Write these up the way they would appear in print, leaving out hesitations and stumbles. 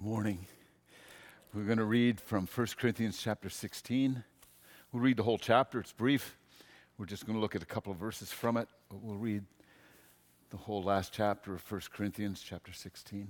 Morning. We're going to read from 1 Corinthians chapter 16. We'll read the whole chapter. It's brief. We're just going to look at a couple of verses from it, but we'll read the whole last chapter of 1 Corinthians chapter 16.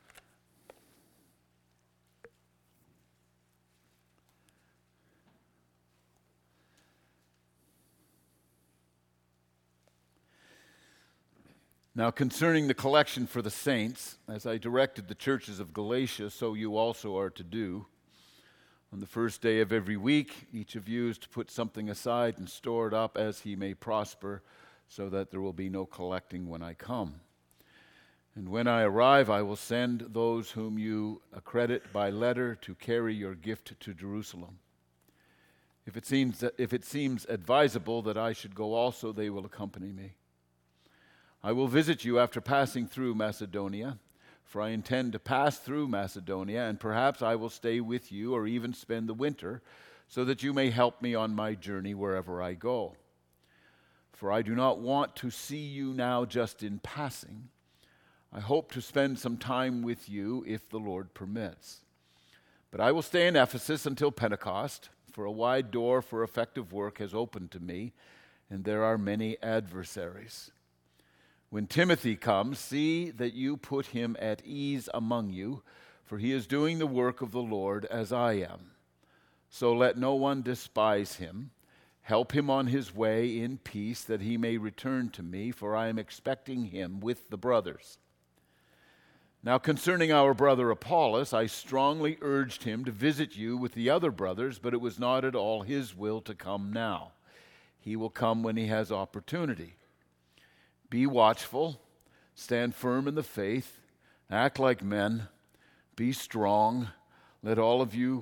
Now concerning the collection for the saints, as I directed the churches of Galatia, so you also are to do. On the first day of every week, each of you is to put something aside and store it up as he may prosper, so that there will be no collecting when I come. And when I arrive, I will send those whom you accredit by letter to carry your gift to Jerusalem. If it seems advisable that I should go also, they will accompany me. I will visit you after passing through Macedonia, for I intend to pass through Macedonia, and perhaps I will stay with you or even spend the winter, so that you may help me on my journey wherever I go. For I do not want to see you now just in passing. I hope to spend some time with you if the Lord permits. But I will stay in Ephesus until Pentecost, for a wide door for effective work has opened to me, and there are many adversaries. When Timothy comes, see that you put him at ease among you, for he is doing the work of the Lord as I am. So let no one despise him. Help him on his way in peace, that he may return to me, for I am expecting him with the brothers. Now concerning our brother Apollos, I strongly urged him to visit you with the other brothers, but it was not at all his will to come now. He will come when he has opportunity. Be watchful, stand firm in the faith, act like men, be strong. Let all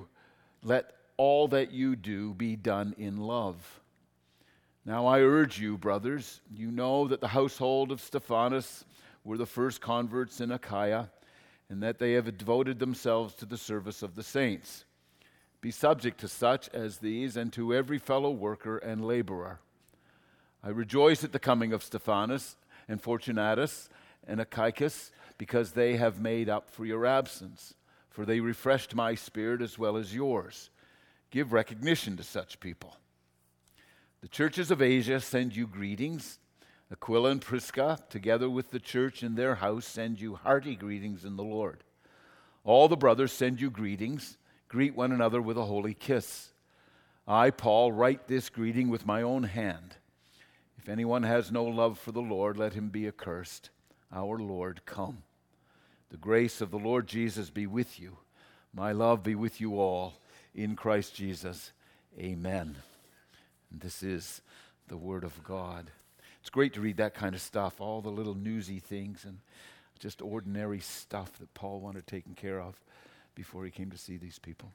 that you do be done in love. Now I urge you, brothers, you know that the household of Stephanas were the first converts in Achaia, and that they have devoted themselves to the service of the saints. Be subject to such as these and to every fellow worker and laborer. I rejoice at the coming of Stephanas and Fortunatus and Achaicus, because they have made up for your absence, for they refreshed my spirit as well as yours. Give recognition to such people. The churches of Asia send you greetings. Aquila and Prisca, together with the church in their house, send you hearty greetings in the Lord. All the brothers send you greetings. Greet one another with a holy kiss. I, Paul, write this greeting with my own hand. If anyone has no love for the Lord, let him be accursed. Our Lord, come. The grace of the Lord Jesus be with you. My love be with you all. In Christ Jesus, amen. And this is the word of God. It's great to read that kind of stuff, all the little newsy things and just ordinary stuff that Paul wanted taken care of before he came to see these people.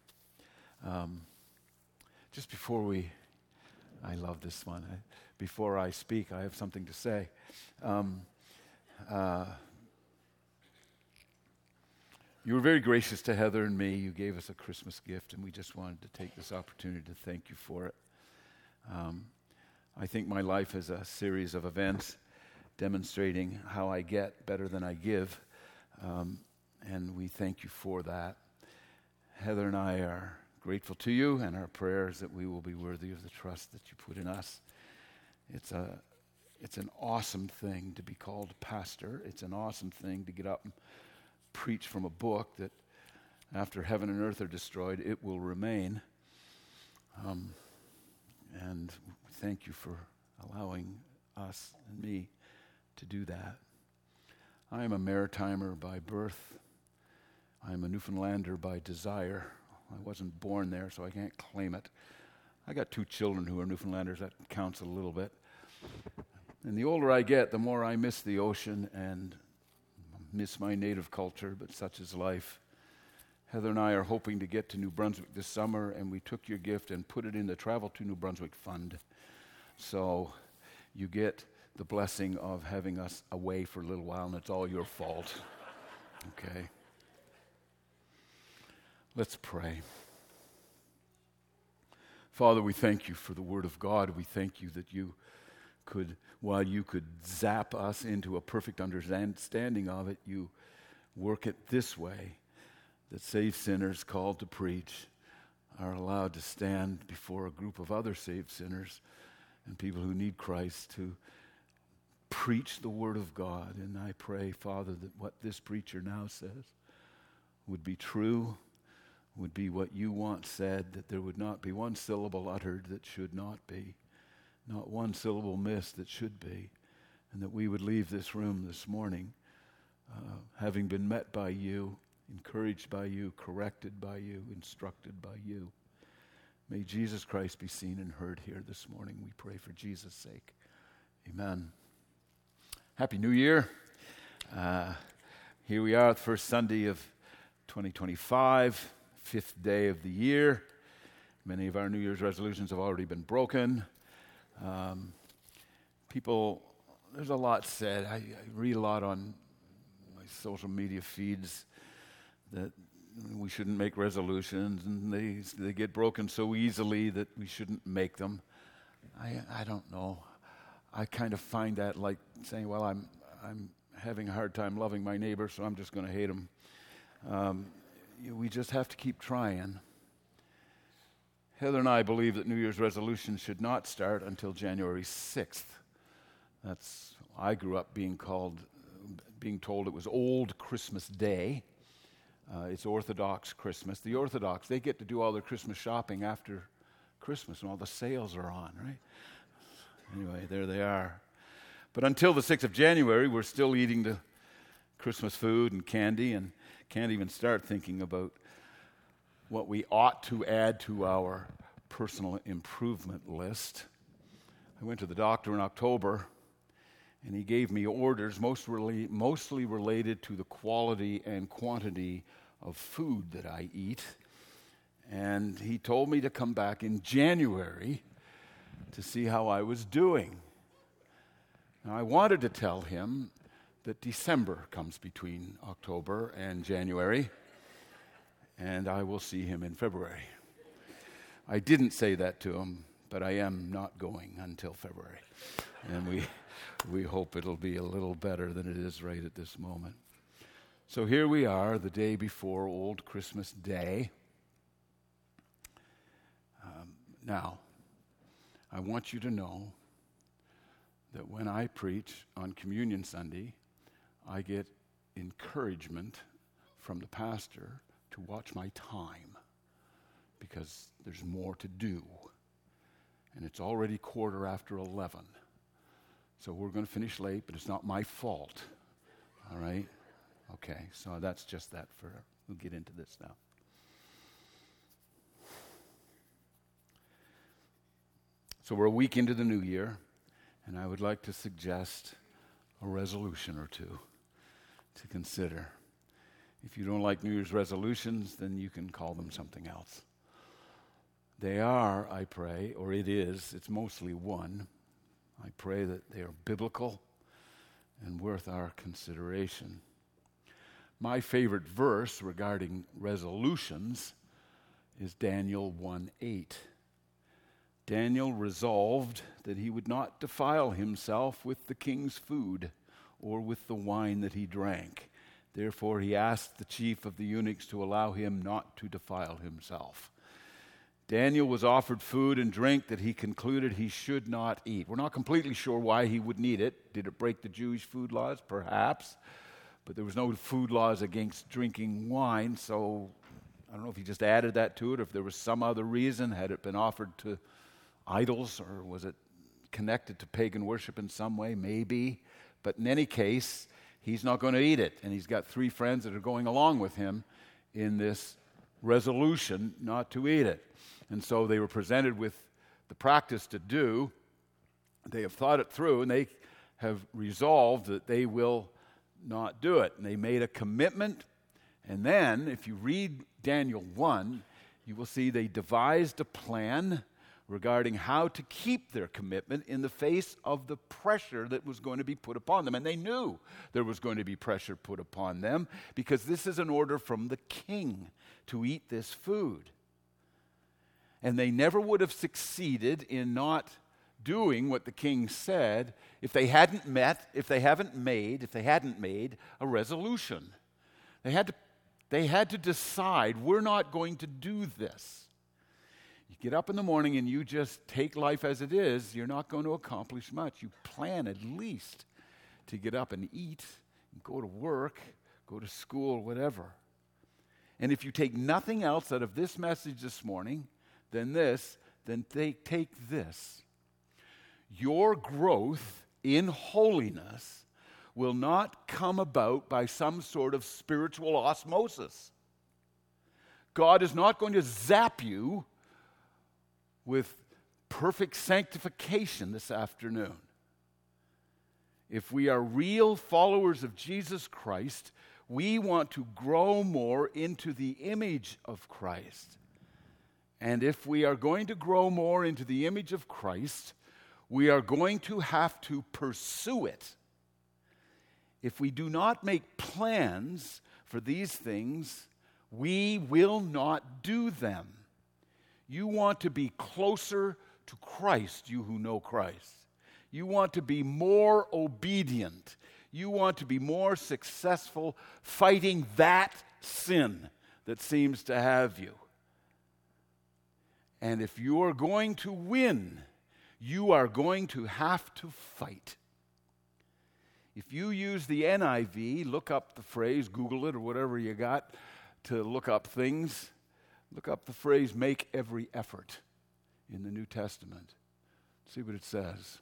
I love this one. Before I speak, I have something to say. You were very gracious to Heather and me. You gave us a Christmas gift, and we just wanted to take this opportunity to thank you for it. I think my life is a series of events demonstrating how I get better than I give, and we thank you for that. Heather and I are grateful to you, and our prayers that we will be worthy of the trust that you put in us. It's an awesome thing to be called pastor. It's an awesome thing to get up and preach from a book that after heaven and earth are destroyed, it will remain. And thank you for allowing us and me to do that. I am a Maritimer by birth. I am a Newfoundlander by desire. I wasn't born there, so I can't claim it. I got 2 children who are Newfoundlanders. That counts a little bit. And the older I get, the more I miss the ocean and miss my native culture, but such is life. Heather and I are hoping to get to New Brunswick this summer, and we took your gift and put it in the Travel to New Brunswick Fund. So you get the blessing of having us away for a little while, and it's all your fault. Okay? Let's pray. Father, we thank you for the Word of God. We thank you that you could zap us into a perfect understanding of it, you work it this way, that saved sinners called to preach are allowed to stand before a group of other saved sinners and people who need Christ to preach the Word of God. And I pray, Father, that what this preacher now says would be true, would be what you want said, that there would not be one syllable uttered that should not be, not one syllable missed that should be, and that we would leave this room this morning having been met by you, encouraged by you, corrected by you, instructed by you. May Jesus Christ be seen and heard here this morning. We pray for Jesus' sake. Amen. Happy New Year. Here we are, the first Sunday of 2025, fifth day of the year. Many of our New Year's resolutions have already been broken. There's a lot said. I read a lot on my social media feeds that we shouldn't make resolutions, and they get broken so easily that we shouldn't make them. I don't know. I kind of find that like saying, well, I'm having a hard time loving my neighbor, so I'm just going to hate him. We just have to keep trying. Heather and I believe that New Year's resolutions should not start until January 6th. I grew up being told it was Old Christmas Day. It's Orthodox Christmas. The Orthodox, they get to do all their Christmas shopping after Christmas and all the sales are on, right? Anyway, there they are. But until the 6th of January, we're still eating the Christmas food and candy and can't even start thinking about what we ought to add to our personal improvement list. I went to the doctor in October, and he gave me orders mostly related to the quality and quantity of food that I eat. And he told me to come back in January to see how I was doing. Now, I wanted to tell him that December comes between October and January, and I will see him in February. I didn't say that to him, but I am not going until February. And we hope it'll be a little better than it is right at this moment. So here we are, the day before Old Christmas Day. Now, I want you to know that when I preach on Communion Sunday, I get encouragement from the pastor to watch my time because there's more to do. And it's already 11:15. So we're going to finish late, but it's not my fault. All right? Okay, so that's just that we'll get into this now. So we're a week into the new year, and I would like to suggest a resolution or two to consider. If you don't like New Year's resolutions, then you can call them something else. They are, I pray, or it's mostly one. I pray that they are biblical and worth our consideration. My favorite verse regarding resolutions is Daniel 1:8. Daniel resolved that he would not defile himself with the king's food or with the wine that he drank. Therefore, he asked the chief of the eunuchs to allow him not to defile himself. Daniel was offered food and drink that he concluded he should not eat. We're not completely sure why he would need it. Did it break the Jewish food laws? Perhaps. But there was no food laws against drinking wine, so I don't know if he just added that to it, or if there was some other reason. Had it been offered to idols, or was it connected to pagan worship in some way? Maybe. But in any case, he's not going to eat it. And he's got 3 friends that are going along with him in this resolution not to eat it. And so they were presented with the practice to do. They have thought it through, and they have resolved that they will not do it. And they made a commitment. And then, if you read Daniel 1, you will see they devised a plan regarding how to keep their commitment in the face of the pressure that was going to be put upon them. And they knew there was going to be pressure put upon them because this is an order from the king to eat this food. And they never would have succeeded in not doing what the king said if they hadn't made a resolution. They had to They had to decide, we're not going to do this. You get up in the morning and you just take life as it is, you're not going to accomplish much. You plan at least to get up and eat, and go to work, go to school, whatever. And if you take nothing else out of this message this morning than take this. Your growth in holiness will not come about by some sort of spiritual osmosis. God is not going to zap you with perfect sanctification this afternoon. If we are real followers of Jesus Christ, we want to grow more into the image of Christ. And if we are going to grow more into the image of Christ, we are going to have to pursue it. If we do not make plans for these things, we will not do them. You want to be closer to Christ, you who know Christ. You want to be more obedient. You want to be more successful fighting that sin that seems to have you. And if you are going to win, you are going to have to fight. If you use the NIV, look up the phrase, Google it or whatever you got to look up things. Look up the phrase, make every effort in the New Testament. See what it says.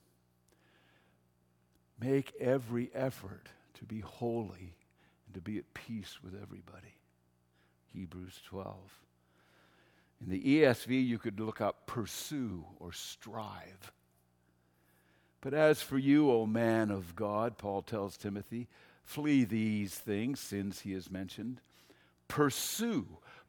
Make every effort to be holy and to be at peace with everybody. Hebrews 12. In the ESV, you could look up pursue or strive. But as for you, O man of God, Paul tells Timothy, flee these things, sins he has mentioned. Pursue,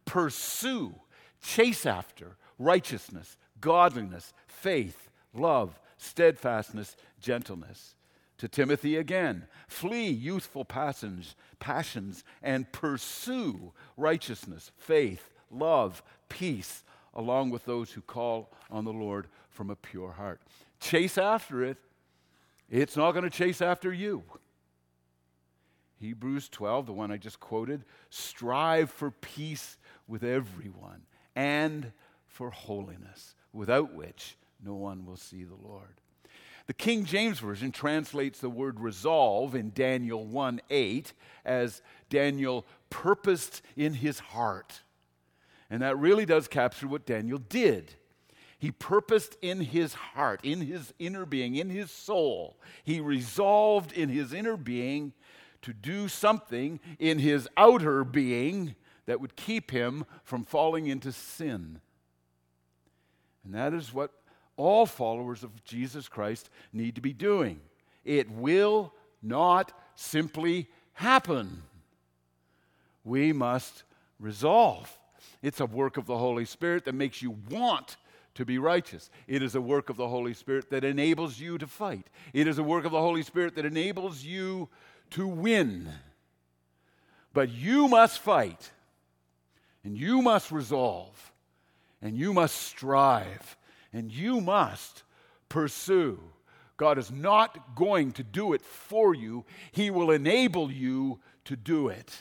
chase after righteousness, godliness, faith, love, steadfastness, gentleness. To Timothy again, flee youthful passions, and pursue righteousness, faith, love, peace, along with those who call on the Lord from a pure heart. Chase after it. It's not going to chase after you. Hebrews 12, the one I just quoted, strive for peace with everyone and for holiness, without which no one will see the Lord. The King James Version translates the word resolve in Daniel 1:8 as Daniel purposed in his heart. And that really does capture what Daniel did. He purposed in his heart, in his inner being, in his soul. He resolved in his inner being to do something in his outer being that would keep him from falling into sin. And that is what all followers of Jesus Christ need to be doing. It will not simply happen. We must resolve. It's a work of the Holy Spirit that makes you want to be righteous. It is a work of the Holy Spirit that enables you to fight. It is a work of the Holy Spirit that enables you to win. But you must fight, and you must resolve, and you must strive, and you must pursue. God is not going to do it for you. He will enable you to do it.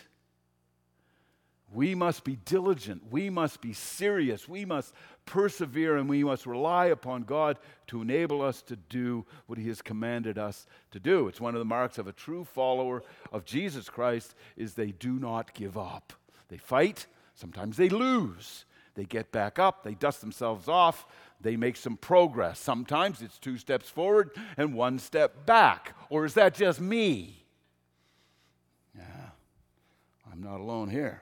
We must be diligent. We must be serious. We must persevere, and we must rely upon God to enable us to do what He has commanded us to do. It's one of the marks of a true follower of Jesus Christ is they do not give up. They fight. Sometimes they lose. They get back up. They dust themselves off. They make some progress. Sometimes it's 2 steps forward and 1 step back. Or is that just me? Yeah, I'm not alone here.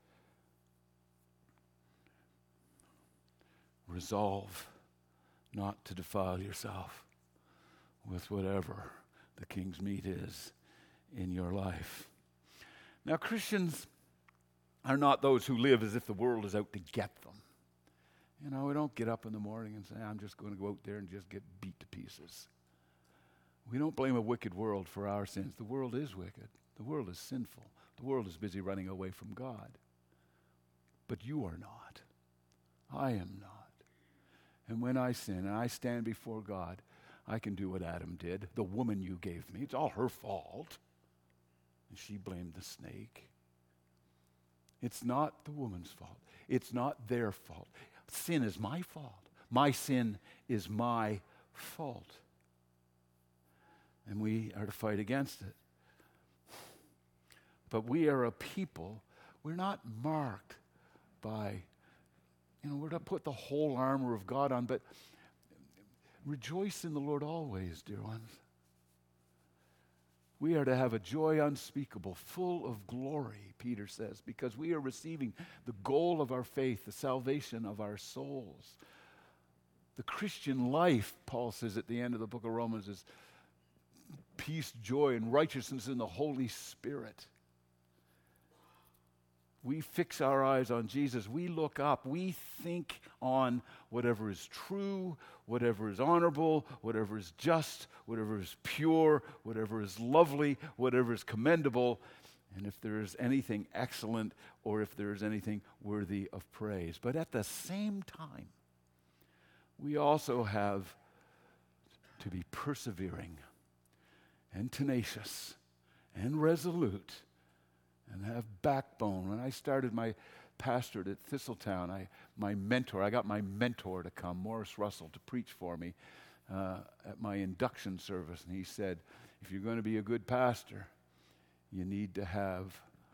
Resolve not to defile yourself with whatever the king's meat is in your life. Now, Christians are not those who live as if the world is out to get them. You know, we don't get up in the morning and say, I'm just going to go out there and just get beat to pieces. We don't blame a wicked world for our sins. The world is wicked. The world is sinful. The world is busy running away from God. But you are not. I am not. And when I sin and I stand before God, I can do what Adam did. The woman you gave me, it's all her fault. And she blamed the snake. It's not the woman's fault. It's not their fault. Sin is my fault. My sin is my fault. And we are to fight against it. But we are a people, we're not marked by, we're to put the whole armor of God on, but rejoice in the Lord always, dear ones. We are to have a joy unspeakable, full of glory, Peter says, because we are receiving the goal of our faith, the salvation of our souls. The Christian life, Paul says at the end of the book of Romans, is peace, joy, and righteousness in the Holy Spirit. We fix our eyes on Jesus. We look up. We think on whatever is true, whatever is honorable, whatever is just, whatever is pure, whatever is lovely, whatever is commendable, and if there is anything excellent or if there is anything worthy of praise. But at the same time, we also have to be persevering and tenacious and resolute and have backbone. When I started my pastorate at Thistletown, I got my mentor to come, Morris Russell, to preach for me at my induction service. And he said, if you're going to be a good pastor, you need to have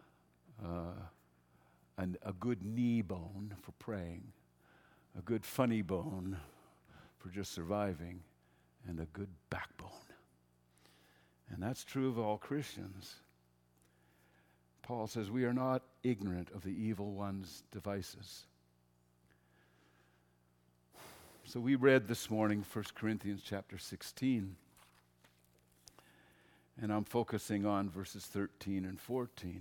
a good knee bone for praying, a good funny bone for just surviving, and a good backbone. And that's true of all Christians. Paul says we are not ignorant of the evil one's devices. So we read this morning 1 Corinthians chapter 16. And I'm focusing on verses 13 and 14.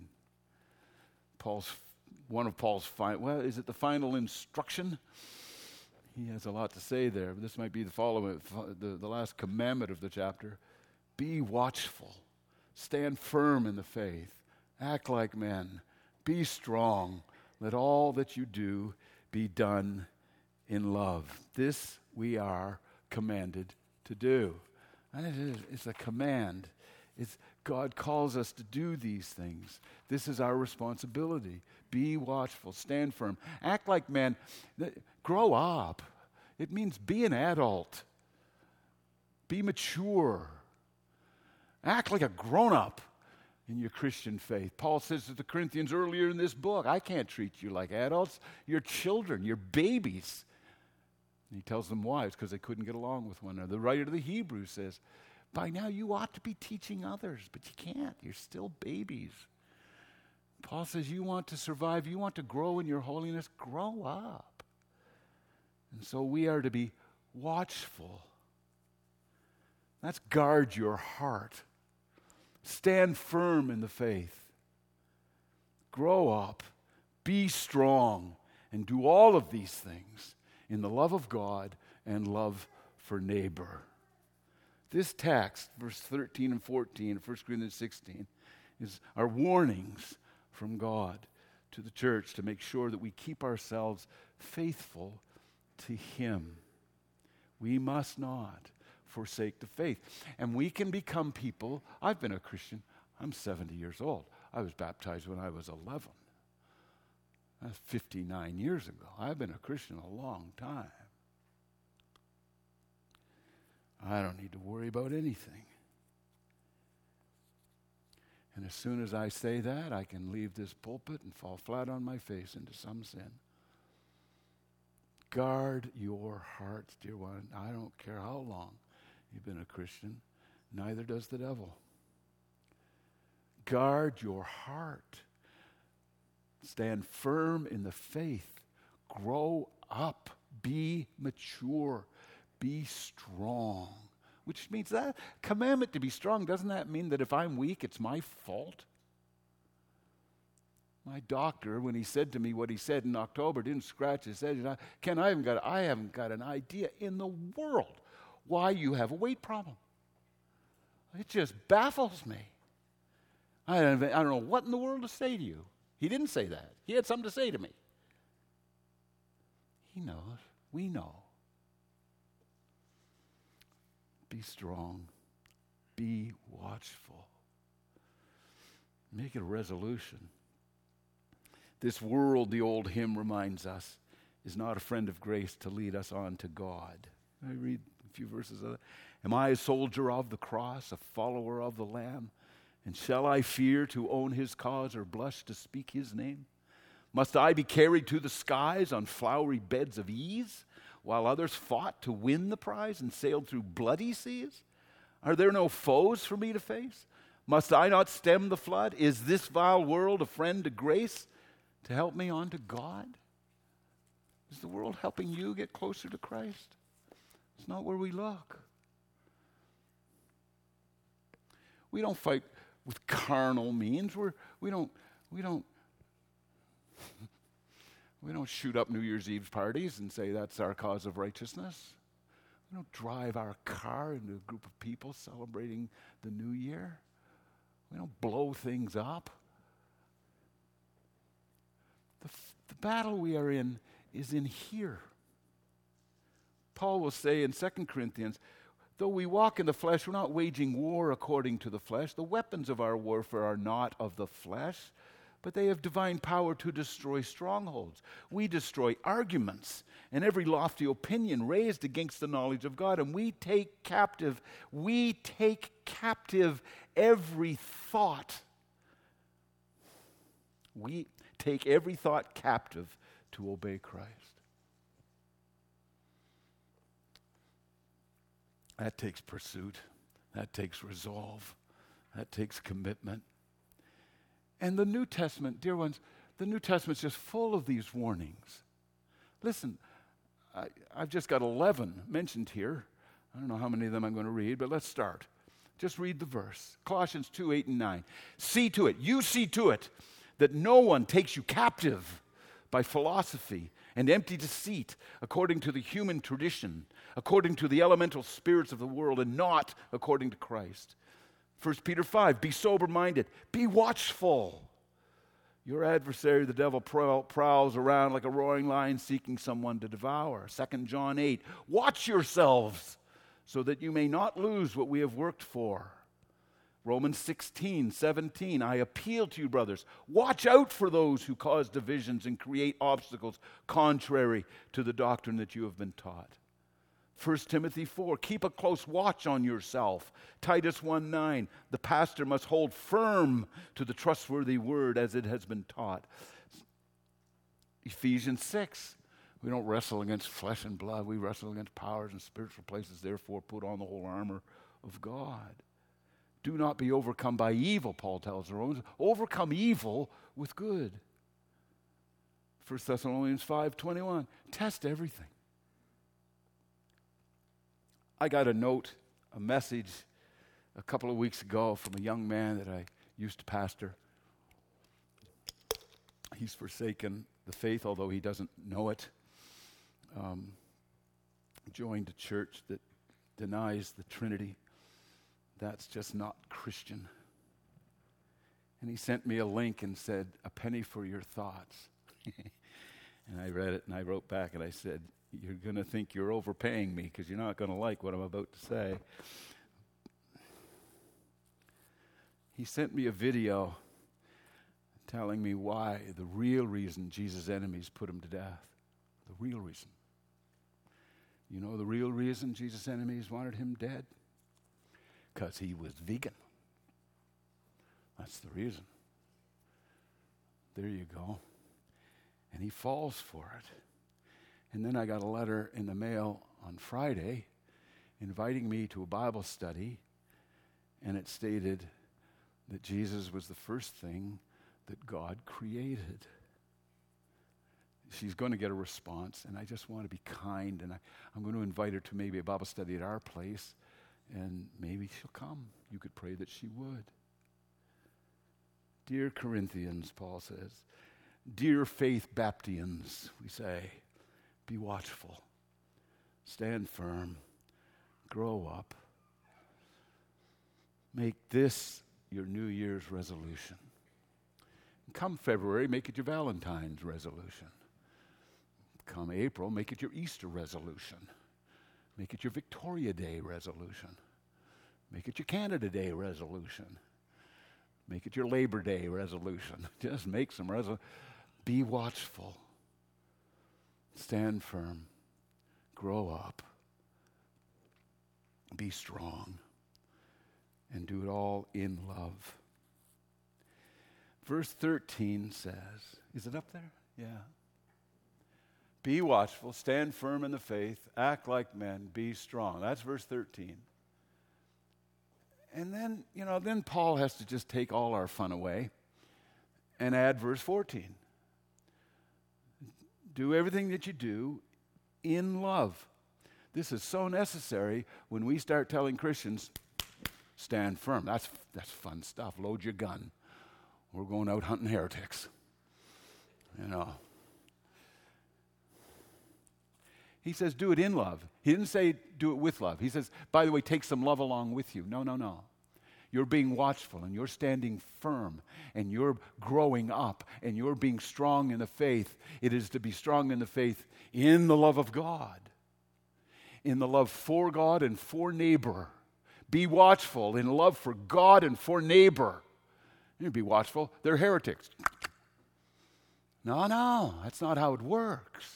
One of Paul's is it the final instruction? He has a lot to say there, but this might be the last commandment of the chapter. Be watchful. Stand firm in the faith. Act like men. Be strong. Let all that you do be done in love. This we are commanded to do. And it's a command. God calls us to do these things. This is our responsibility. Be watchful. Stand firm. Act like men. Grow up. It means be an adult. Be mature. Act like a grown-up in your Christian faith. Paul says to the Corinthians earlier in this book, I can't treat you like adults. You're children. You're babies. And he tells them why. It's because they couldn't get along with one another. The writer to the Hebrews says, by now you ought to be teaching others, but you can't. You're still babies. Paul says you want to survive, you want to grow in your holiness, grow up. And so we are to be watchful. That's guard your heart. Stand firm in the faith. Grow up. Be strong. And do all of these things in the love of God and love for neighbor. This text, verse 13 and 14 of 1 Corinthians 16, are warnings from God to the church to make sure that we keep ourselves faithful to Him. We must not forsake the faith. And we can become people. I've been a Christian. I'm 70 years old. I was baptized when I was 11. That's 59 years ago. I've been a Christian a long time. I don't need to worry about anything. And as soon as I say that, I can leave this pulpit and fall flat on my face into some sin. Guard your hearts, dear one. I don't care how long you've been a Christian. Neither does the devil. Guard your heart. Stand firm in the faith. Grow up. Be mature. Be strong. Which means that commandment to be strong, doesn't that mean that if I'm weak, it's my fault? My doctor, when he said to me what he said in October, didn't scratch his head. Ken, I haven't got an idea in the world why you have a weight problem. It just baffles me. I don't know what in the world to say to you. He didn't say that. He had something to say to me. He knows. We know. Be strong. Be watchful. Make it a resolution This world, the old hymn reminds us, is not a friend of grace to lead us on to God. I read a few verses of that. Am I a soldier of the cross, a follower of the Lamb? And shall I fear to own his cause or blush to speak his name? Must I be carried to the skies on flowery beds of ease, while others fought to win the prize and sailed through bloody seas? Are there no foes for me to face? Must I not stem the flood? Is this vile world a friend to grace to help me on to God? Is the world helping you get closer to Christ? It's not where we look. We don't fight with carnal means. We don't shoot up New Year's Eve parties and say that's our cause of righteousness. We don't drive our car into a group of people celebrating the new year. We don't blow things up. The battle we are in is in here. Paul will say in 2 Corinthians, though we walk in the flesh, we're not waging war according to the flesh. The weapons of our warfare are not of the flesh, but they have divine power to destroy strongholds. We destroy arguments and every lofty opinion raised against the knowledge of God, and we take captive every thought. We take every thought captive to obey Christ. That takes pursuit. That takes resolve. That takes commitment. And the New Testament, dear ones, the New Testament's just full of these warnings. Listen, I've just got 11 mentioned here. I don't know how many of them I'm going to read, but let's start. Just read the verse. Colossians 2, 8, and 9. See to it, that no one takes you captive by philosophy and empty deceit, according to the human tradition, according to the elemental spirits of the world, and not according to Christ. 1 Peter 5, be sober-minded, be watchful. Your adversary, the devil, prowls around like a roaring lion seeking someone to devour. 2 John 8, watch yourselves so that you may not lose what we have worked for. Romans 16, 17, I appeal to you, brothers, watch out for those who cause divisions and create obstacles contrary to the doctrine that you have been taught. 1 Timothy 4, keep a close watch on yourself. Titus 1, 9, the pastor must hold firm to the trustworthy word as it has been taught. Ephesians 6, we don't wrestle against flesh and blood. We wrestle against powers and spiritual places. Therefore, put on the whole armor of God. Do not be overcome by evil, Paul tells the Romans. Overcome evil with good. 1 Thessalonians 5:21, test everything. I got a message a couple of weeks ago from a young man that I used to pastor. He's forsaken the faith, although he doesn't know it. Joined a church that denies the Trinity. That's just not Christian. And he sent me a link and said, a penny for your thoughts. And I read it and I wrote back and I said, you're going to think you're overpaying me because you're not going to like what I'm about to say. He sent me a video telling me why, the real reason Jesus' enemies put him to death. The real reason. You know the real reason Jesus' enemies wanted him dead? Because he was vegan. That's the reason. There you go. And he falls for it. And then I got a letter in the mail on Friday inviting me to a Bible study, and it stated that Jesus was the first thing that God created. She's going to get a response, and I just want to be kind, and I'm going to invite her to maybe a Bible study at our place, and maybe she'll come. You could pray that she would. Dear Corinthians, Paul says, dear faith Baptians, we say, be watchful, stand firm, grow up. Make this your New Year's resolution. Come February, make it your Valentine's resolution. Come April, make it your Easter resolution. Make it your Victoria Day resolution. Make it your Canada Day resolution. Make it your Labor Day resolution. Just make some resolution. Be watchful. Stand firm. Grow up. Be strong. And do it all in love. Verse 13 says, is it up there? Yeah. Be watchful, stand firm in the faith, act like men, be strong. That's verse 13. And then, then Paul has to just take all our fun away and add verse 14. Do everything that you do in love. This is so necessary when we start telling Christians, stand firm. That's fun stuff. Load your gun. We're going out hunting heretics. He says, do it in love. He didn't say do it with love. He says, by the way, take some love along with you. No. You're being watchful and you're standing firm and you're growing up and you're being strong in the faith. It is to be strong in the faith in the love of God, in the love for God and for neighbor. Be watchful in love for God and for neighbor. You be watchful. They're heretics. No, that's not how it works.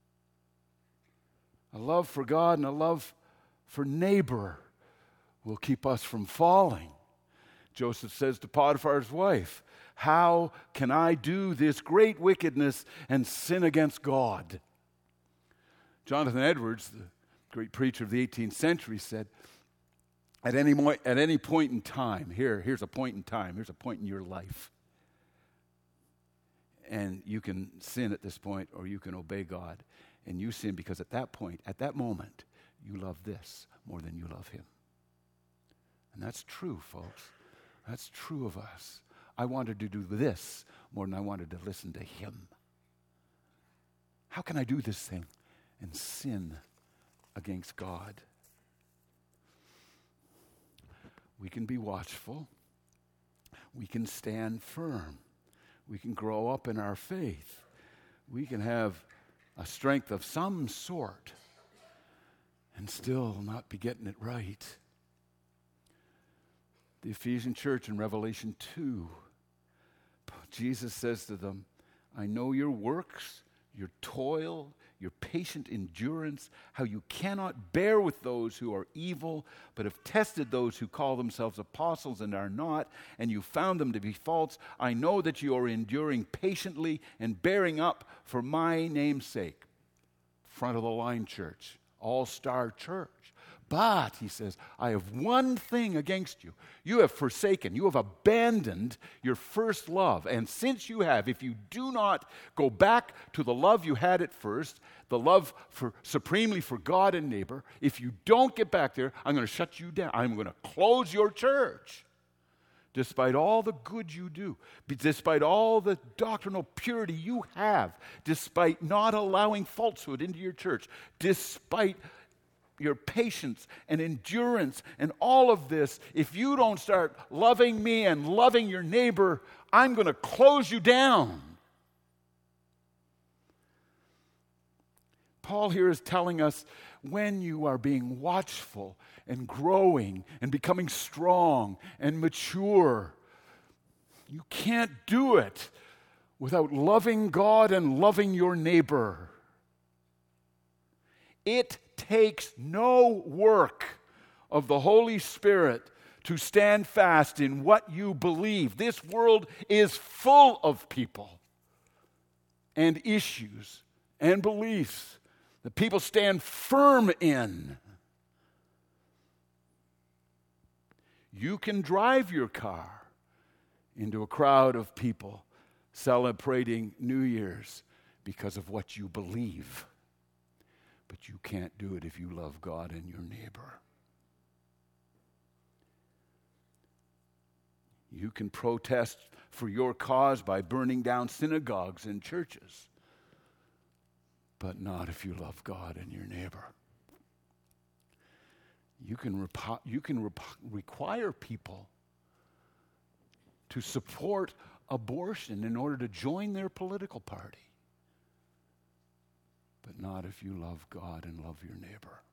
A love for God and a love for neighbor will keep us from falling. Joseph says to Potiphar's wife, how can I do this great wickedness and sin against God? Jonathan Edwards, the great preacher of the 18th century, said, at any point in time, here's a point in time, here's a point in your life, and you can sin at this point or you can obey God. And you sin because at that point, at that moment, you love this more than you love him. And that's true, folks. That's true of us. I wanted to do this more than I wanted to listen to him. How can I do this thing and sin against God? We can be watchful. We can stand firm. We can grow up in our faith. We can have a strength of some sort and still not be getting it right. The Ephesian church in Revelation 2, Jesus says to them, I know your works, your toil, your patient endurance, how you cannot bear with those who are evil, but have tested those who call themselves apostles and are not, and you found them to be false. I know that you are enduring patiently and bearing up for my name's sake. Front of the line church, all-star church. But, he says, I have one thing against you. You have forsaken, you have abandoned your first love. And since you have, if you do not go back to the love you had at first, the love supremely for God and neighbor, if you don't get back there, I'm going to shut you down. I'm going to close your church. Despite all the good you do, despite all the doctrinal purity you have, despite not allowing falsehood into your church, despite your patience and endurance and all of this, if you don't start loving me and loving your neighbor, I'm going to close you down. Paul here is telling us when you are being watchful and growing and becoming strong and mature, you can't do it without loving God and loving your neighbor. It takes no work of the Holy Spirit to stand fast in what you believe. This world is full of people and issues and beliefs that people stand firm in. You can drive your car into a crowd of people celebrating New Year's because of what you believe. But you can't do it if you love God and your neighbor. You can protest for your cause by burning down synagogues and churches, but not if you love God and your neighbor. You can require people to support abortion in order to join their political party, but not if you love God and love your neighbor.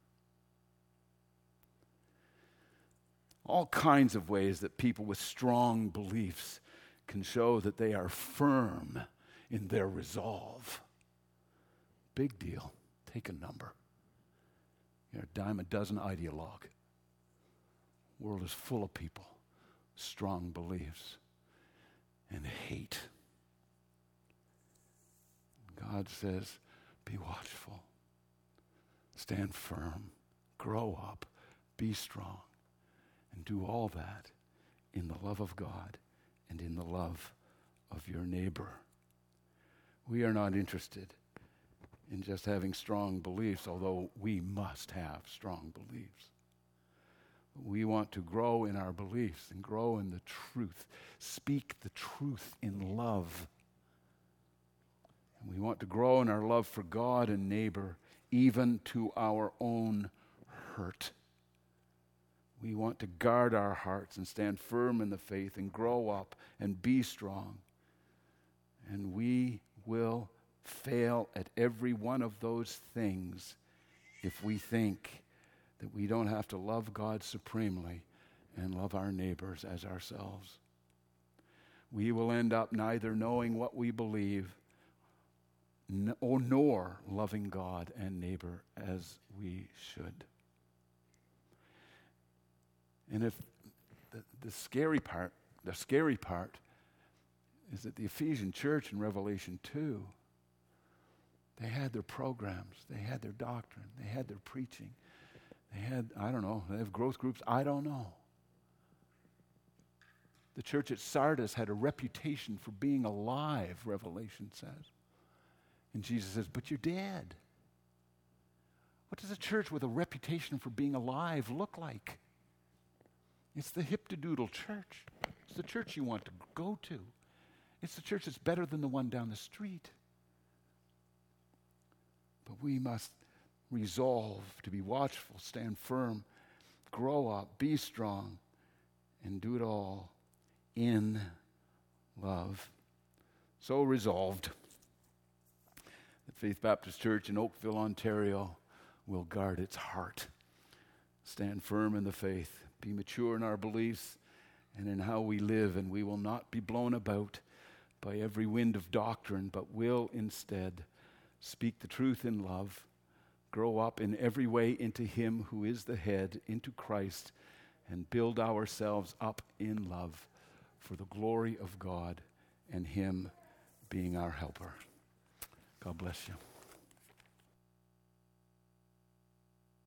All kinds of ways that people with strong beliefs can show that they are firm in their resolve. Big deal. Take a number. You're a dime a dozen ideologue. The world is full of people, strong beliefs, and hate. God says, be watchful. Stand firm. Grow up. Be strong. And do all that in the love of God and in the love of your neighbor. We are not interested in just having strong beliefs, although we must have strong beliefs. We want to grow in our beliefs and grow in the truth. Speak the truth in love. And we want to grow in our love for God and neighbor, even to our own hurt. We want to guard our hearts and stand firm in the faith and grow up and be strong. And we will fail at every one of those things if we think that we don't have to love God supremely and love our neighbors as ourselves. We will end up neither knowing what we believe nor loving God and neighbor as we should. And if the scary part is that the Ephesian church in Revelation 2, they had their programs, they had their doctrine, they had their preaching, they had, they have growth groups, I don't know. The church at Sardis had a reputation for being alive, Revelation says. And Jesus says, but you're dead. What does a church with a reputation for being alive look like? It's the hip-to-doodle church. It's the church you want to go to. It's the church that's better than the one down the street. But we must resolve to be watchful, stand firm, grow up, be strong, and do it all in love. So resolved that Faith Baptist Church in Oakville, Ontario will guard its heart, stand firm in the faith, be mature in our beliefs and in how we live, and we will not be blown about by every wind of doctrine, but will instead speak the truth in love, grow up in every way into Him who is the head, into Christ, and build ourselves up in love for the glory of God and Him being our helper. God bless you.